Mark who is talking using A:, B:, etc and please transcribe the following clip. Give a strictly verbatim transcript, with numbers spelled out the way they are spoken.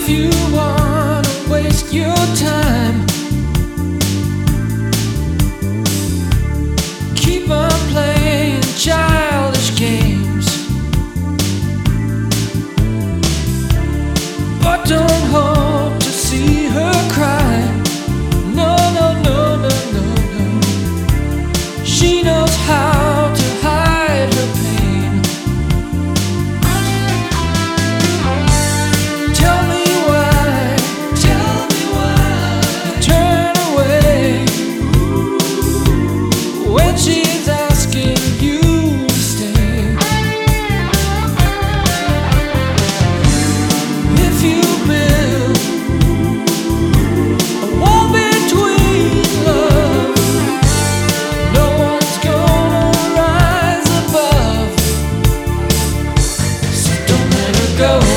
A: If you wanna waste your time, keep on playing childish games, but don't hope to see her cry. No, no, no, no, no, no. She knows how to hide her pain. Tell me why, tell me why you turn away when she's asking you to stay. If you build a wall between love, no one's gonna rise above. So don't let her go.